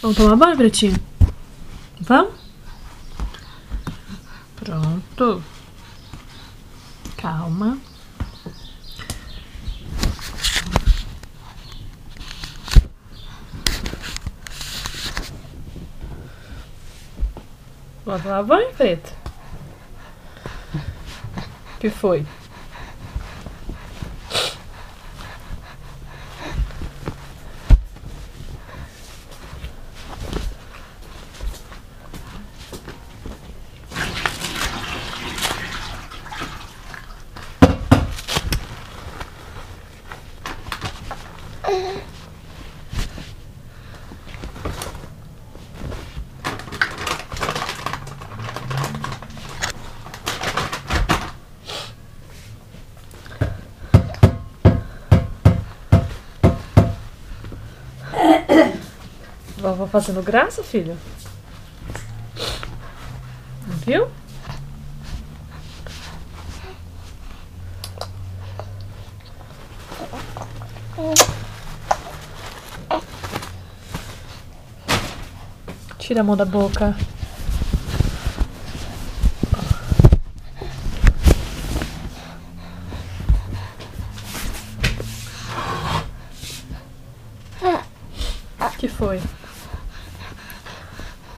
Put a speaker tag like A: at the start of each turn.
A: Vamos tomar banho, pretinho? Vamos? Pronto. Calma. Vamos tomar banho, preto? O que foi? Vovó fazendo graça, filho? Viu? Tira a mão da boca. O que foi?